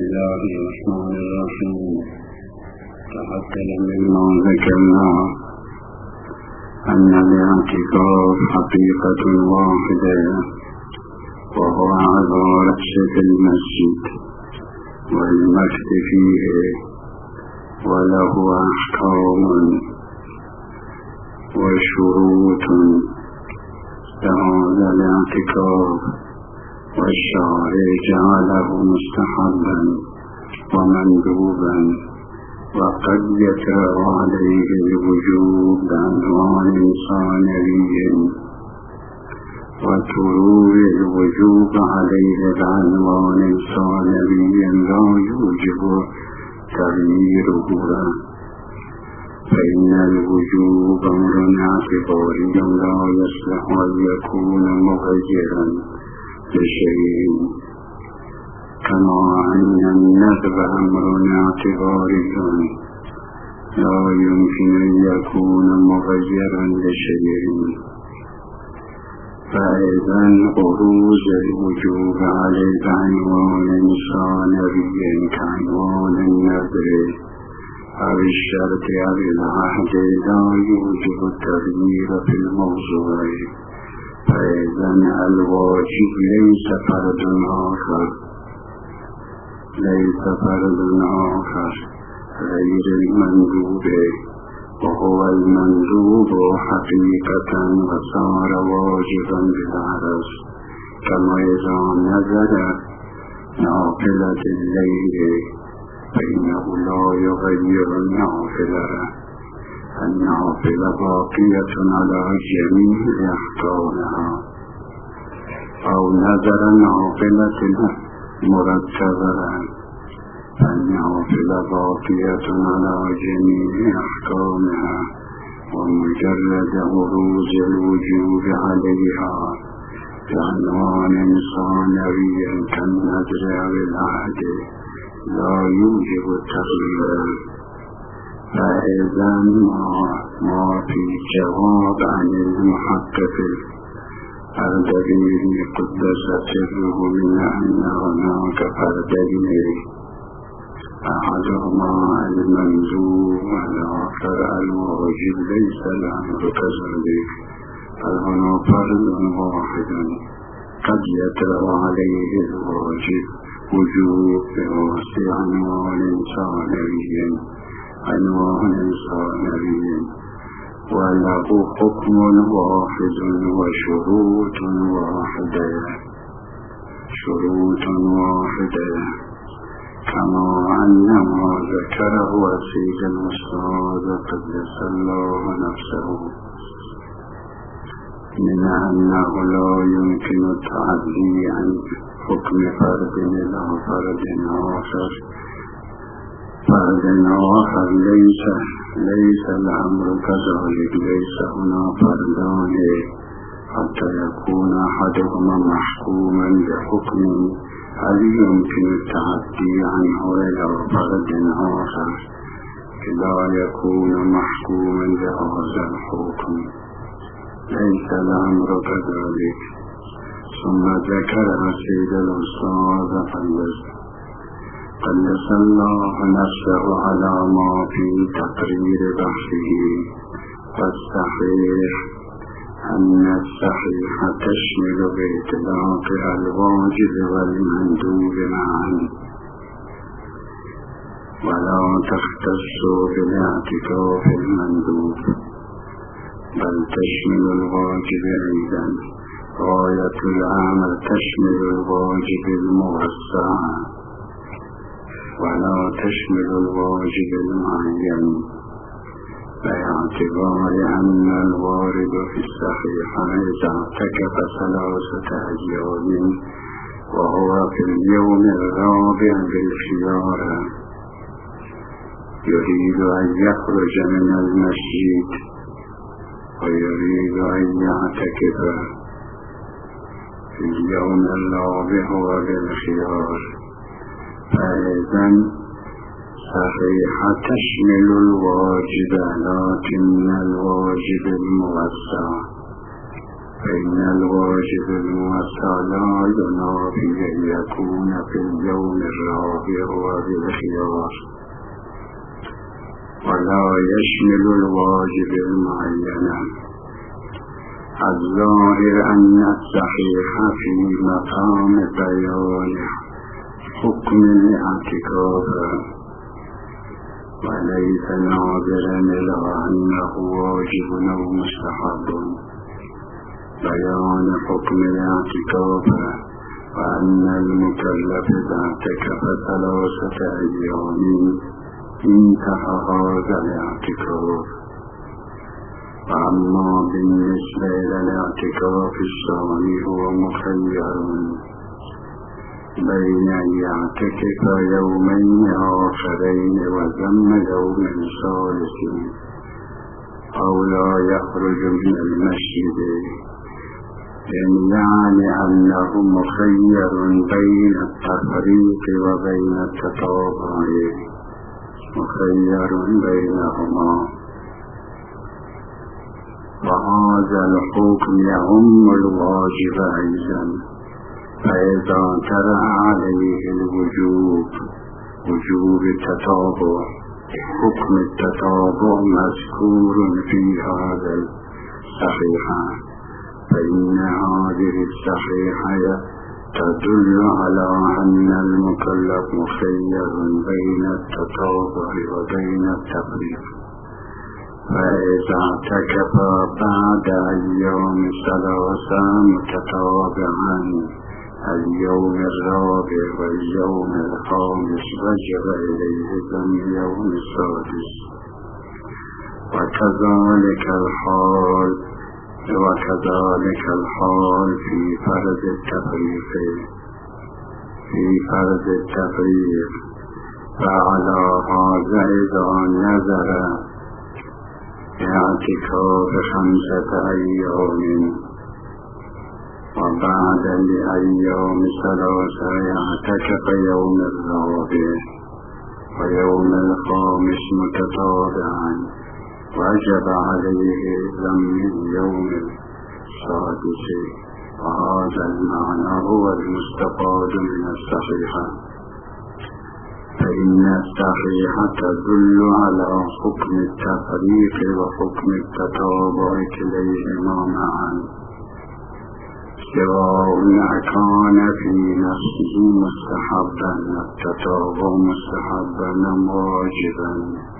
الله الرحمن الرحيم. تحصل مما ذكرنا أن الاعتكاف حقيقة واحدة، وهو على رأسة المسجد والمكث فيه، وله أحكام وشروط لهذا الاعتكاف، والشارع جعله مستحبا ومندوبا، وقد يترى عليه الوجوب بعنوان ثانوي، وتروي الوجوب عليه بعنوان ثانوي لا يوجب تغييره، فإن الوجوب أمر اعتباري لا يصلح أن يكون مغيرا لشيء، كما أن الندب أمر اعتباري لا يمكن أن يكون مغيرا لشيء. فإذا عروض الوجوب عليه بعنوان ثانوي كعنوان النذر أو الشرط أو العهد لا يوجب التغيير في الموضوع، فإذا الواجب ليس فرض آخر غير المندوب، وهو المندوب حقيقة وصار واجبا بالعرض، كما إذا نزل نافلة الليل فإنه لا يغير النافلة باقية على جميع أحكامها، أو نذر نافلة مرتبة فالنافلة باقية على جميع أحكامها، ومجرد عروض الوجوب عليها بعنوان ثانوي كالنذر أو العهد لا يوجب التغيير. فإذا ما في جواب عن المحقق الدليل قدس سره من أن هناك فردين، أحدهما المندوب والآخر الواجب، ليس الأمر كذلك، فهنا فرد واحد قد يترى عليه الواجب وجوب بواسع عنوان ثانوي، وله حكم واحد وشروط واحدة، كما أن ما ذكره السيد المستعاذ قدس الله نفسه من أنه لا يمكن التعدي عن حكم فرد إلى فرد آخر ليس الأمر كذلك، ليس هنا فردان حتى يكون أحدهما محكوما بحكم هل يمكن التعدي عنه إلى فرد آخر لا يكون محكوما بهذا الحكم، ليس الأمر كذلك. ثم ذكر السيد الأستاذ قدس الله نفسه على ما في تقرير بحثه، والصحيح أن الصحيح تشمل بإطلاق الواجب والمندوب معا، ولا تختص بالاعتكاف المندوب، بل تشمل الواجب أيضا. غاية العمل تشمل الواجب الموسع، ولا تشمل الواجب المعين، باعتبار أن الوارد في الصحيح إذا اعتكف 3 أيام وهو في اليوم الرابع بالخيار يريد أن يخرج من المسجد ويريد أن يعتكف في اليوم الرابع وبالخيار، فإذا صحيحة تشمل الواجب، لكن الواجب الموسع فإن الواجب الموسع لا ينافي أن يكون في اليوم الرابع وبالخيار، ولا يشمل الواجب المعين. الظاهر أن الصحيح في مقام بيان حكم الاعتكاف، وليس ناظرا إلى أنه واجب أو مستحب. بيان حكم الاعتكاف وأن المكلف إذا اعتكف 3 أيام انتهى هذا الاعتكاف. وأما بالنسبة إلى الاعتكاف الثاني هو مخير بين أن يعتكف يومين آخرين وذم يوم ثالث، أو لا يخرج من المسجد، يعني أنه مخير بين التفريق وبين التطابع، مخير بينهما. وهذا الحكم يعم الواجب أيضا، فإذا ترى عليه الوجوب، وجوب التطابع، حكم التطابع مذكور في هذا الصحيح، فإن هذه الصحيحة تدل على أن المكلف مخير بين التطابع وبين التفريق. فإذا اعتكف بعد أيام 3 متتابعا، اليوم الرابع واليوم الخامس، وجب إليه ذم يوم السادس. وكذلك الحال في فرض التفريق. فعلى هذا إذا نظر اعتكاف 5 أيام وبعد الأيام 3 يعتكف يوم الرابع ويوم الخامس متتابعا، وجب عليه ذم اليوم السادس. وهذا المعنى هو المستفاد من الصحيحة، فإن الصحيحة تدل على حكم التفريق وحكم التطابع كليهما معا، سواء كان في نفسه مستحبا التطابع مستحبا واجبا،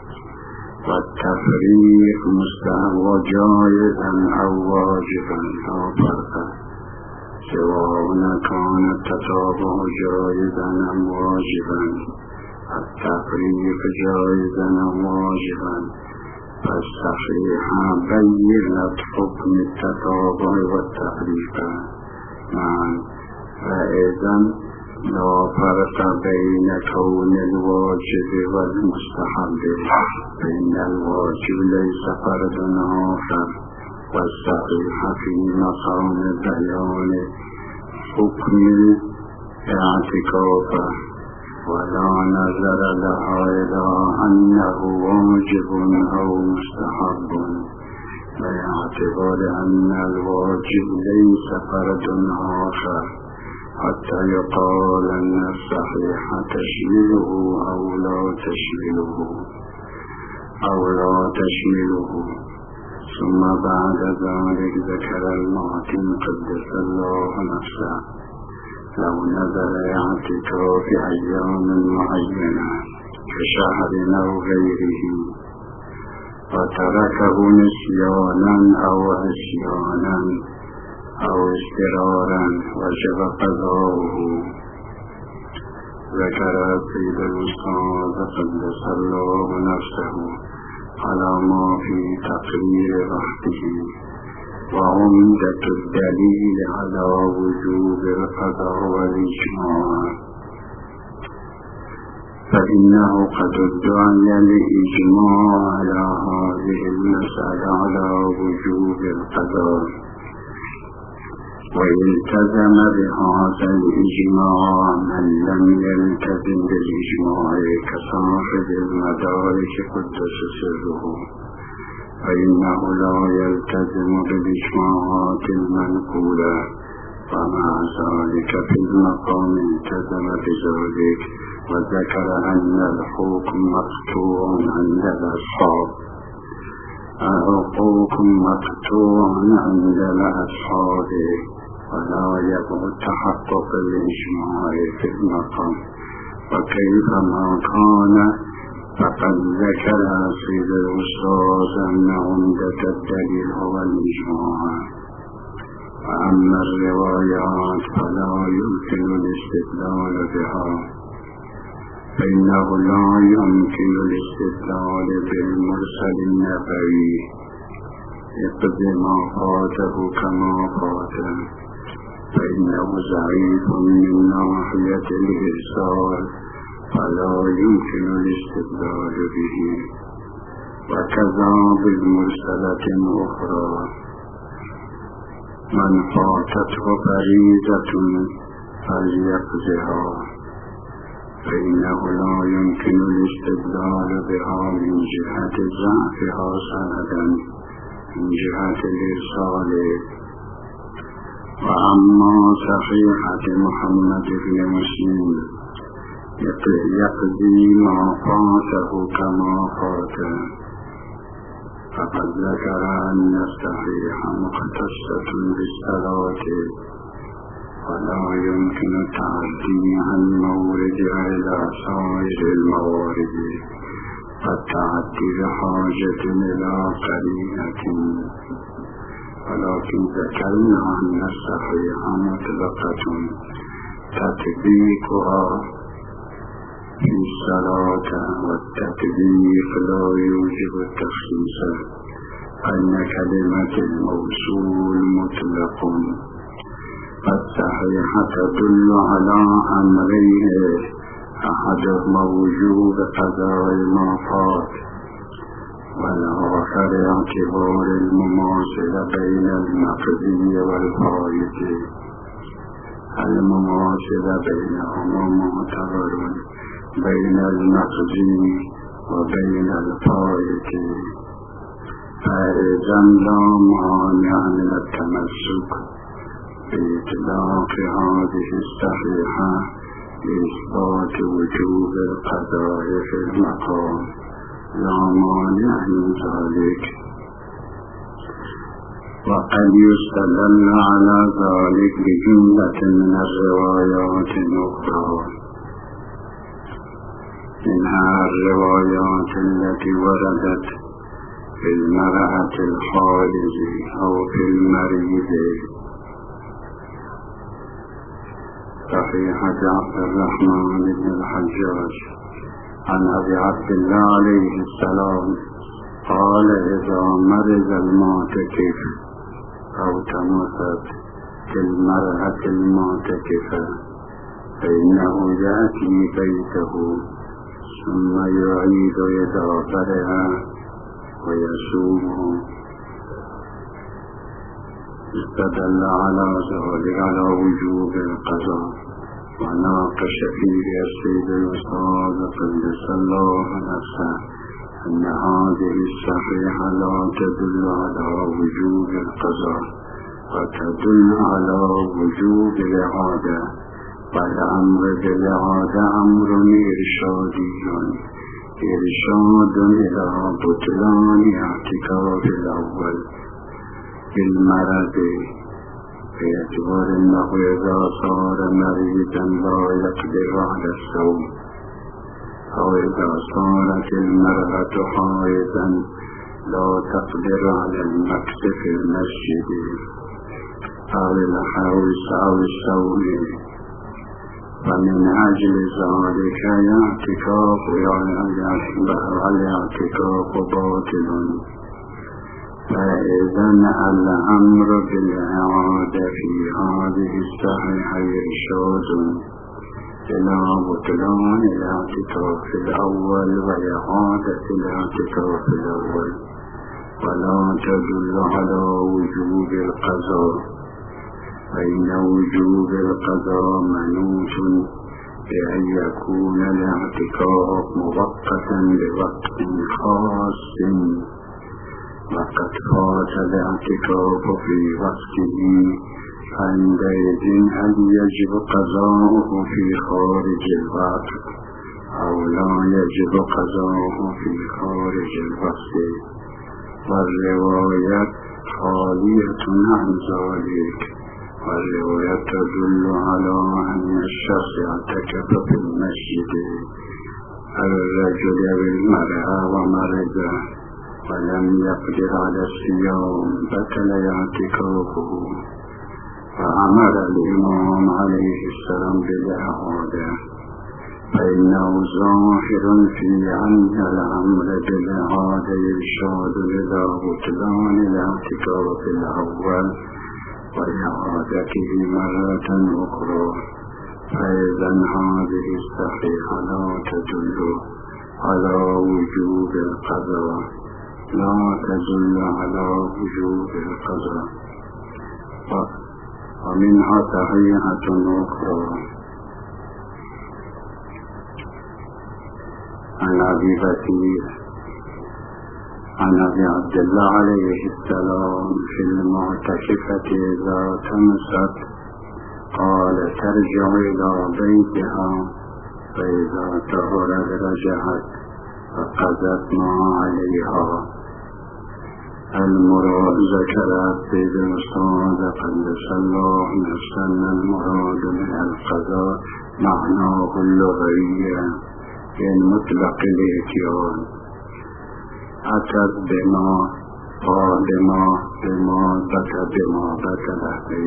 والتفريق مستحب جائزا أو واجبا، لا فرق. سواء كان التطابع جائزا أم واجبا، التفريق جائزا أم واجبا، فالصحيحة بيّنت حكم التطابع والتفريق معا. فإذا لا فرق بين كون الواجب والمستحب، فإن الواجب ليس فرض آخر، والصحيح في مقام بيان حكم الاعتكاف، ولا نظر لها إلى أنه واجب أو مستحب، باعتبار أن الواجب ليس فرض آخر، حتى يقال أن الصحيح تشمله أو لا تشمله. ثم بعد ذلك ذكر المعتم قدس الله نفسه لو نزل اعتكاف أيام معينة كشهر أو غيره وتركه نسيانا أو عصيانا أو اضطرارا وجب قضاؤه. ذكر سيد الأستاذ قدس الله نفسه على ما في تقرير وقته وعمدة الدليل على وجوب القضاء والإجماع، فإنه قد ادعي الإجماع على هذه المسألة على وجوب القضاء، ويلتزم بهذا الإجماع من لم يلتزم بالإجماع كصاحب المدارك قدس سره، فإنه لا يلتزم بالإجماعات المنقولة، ومع ذلك في المقام التزم بذلك، وذكر أن الحكم مقطوع عند الأصحاب. الحكم مقطوع عند الأصحاب ولا يبعد تحقق الإجماع في المقام، وكيفما كان فقد ذكر سيد الأستاذ أن عمدة الدليل هو الإجماع. وأما الروايات فلا يمكن الاستدلال بها، فإنه لا يمكن الاستدلال بالمرسل النبوي يقض ما فاته كما فاته، فإنه ضعيف من ناحية الإرسال فلا يمكن الاستدلال به. وكذا بالمرسلة أخرى، من فاتته فريضة فليقضها، فإنه لا يمكن الاستدلال بها من جهة ضعفها سندا من جهة الإرسال. وأما صحيحة محمد بن مسلم يقضي ما فاته كما فاته، فقد ذكر أن الصحيح مختصة بالصلاة، ولا يمكن التعدي عن موردها إلى سائر الموارد، فالتعدي بحاجة إلى قرينة. ولكن ذكرنا أن الصحيح مطلقة تطبيقها في الصلاة، والتطبيق لا يوجب التخصيص، أن كلمة الموصول مطلق. فالصحيح تدل على أمرين: أحدهما وجوب قضاء ما فات، والآخر اعتبار المماثلة بين المقضي والفائت. المماثلة بينهما معتبر بين المقضي وبين الفائت، فإذا لا مانع من التمسك بإطلاق هذه الصحيحة لإثبات وجوب القضاء في المقام، لا مانع من ذلك. وقد يستدل على ذلك بجملة من الروايات الأخرى، منها الروايات التي وردت في المرأة الحائض أو في المريض. صحيح عبد الرحمن بن الحجاج عن أبي عبد الله عليه السلام قال: إذا مرض المعتكف أو تمست المرأة المعتكفة فإنه يأتي بيته ثم يعيد إدابرها ويصوم. استدل على ذلك على وجوب القضاء، وناقش فيه السيد الأستاذ قدس الله نفسه أن هذه الصحيحة لا تدل على وجوب القضاء، وتدل على وجوب الإعادة، والأمر بالإعادة أمر إرشادي، إرشاد إلى بطلان اعتكاف الأول بالمرض، باعتبار أنه إذا صار مريضا لا يقدر على الصوم، أو إذا صارت المرأة حائضا لا تقدر على المكث في المسجد أو الحوس أو الصوم، ومن أجل ذلك الاعتكاف باطل. فإذا الأمر بالإعادة في هذه الصحيحة إرشاد إلى بطلان الاعتكاف الأول وإعادة الاعتكاف الأول، ولا تدل على وجوب القضاء، فإن وجوب القضاء منوط بأن يكون الاعتكاف مؤقتا بوقت خاص وقد فات الاعتكاف في وقته، فعندئذ هل يجب قضاؤه في خارج الوقت أو لا يجب قضاؤه في خارج الوقت؟ والرواية خالية عن ذلك، والرواية تدل على أن الشخص اعتكف في المسجد الرجل بالمرأة ومرضه ولم يقدر على الصيام بطل اعتكافه، فأمر الإمام عليه السلام بالإعادة، فإنه ظاهر في أن الأمر بالإعادة يرشد إلى بطلان الاعتكاف الأول وإعادته مرة أخرى، فإذا هذه الصحيحة لا تدل على وجوب القضاء، لا تدل على وجوب القضاء. ومنها صحيحة أخرى عن أبي بكر عن أبي عبد الله عليه السلام في المعتكفة إذا تمست قال ترجع إلى بيتها، فإذا طهرت رجعت فقضت ما عليها. المراد ذكر سيد المصطفى قدس الله نفسا المراد من القضاء معناه اللغوي من مطلق الاتيان، أتت بما بطل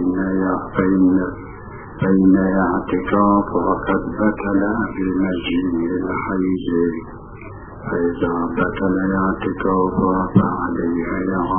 بين اعتكاف وقد بطل بمجيء الحيز، فإذا بطل اعتكاف فعليها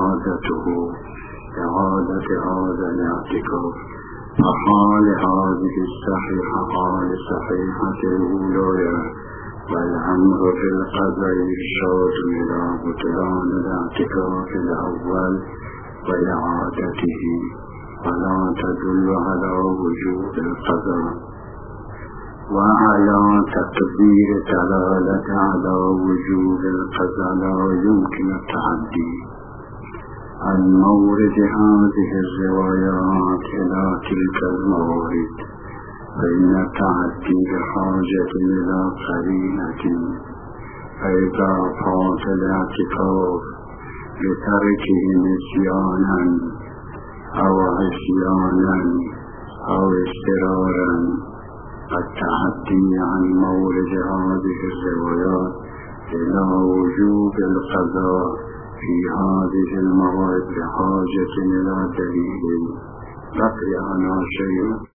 إعادة هذا الاعتكاف. فحال هذه الصحيحة حال صحيحة الأولى، والأمر في القضاء يرشد إلى بطلان الاعتكاف الأول وإعادته، ولا تدل على وجوب القضاء. وعلى تقدير دلالة على وجوب القضاء لا يمكن التعدي عن مورد هذه الروايات إلى تلك الموارد، فإن التعدي بحاجة إلى قرينة، فإذا فات الاعتكاف بتركه نسيانا أو عصيانا أو اضطرارا، التعدي عن مورد هذه الروايات إلى وجوب القضاء في هذه الموارد بحاجة إلى دليل. بقي عنها شيء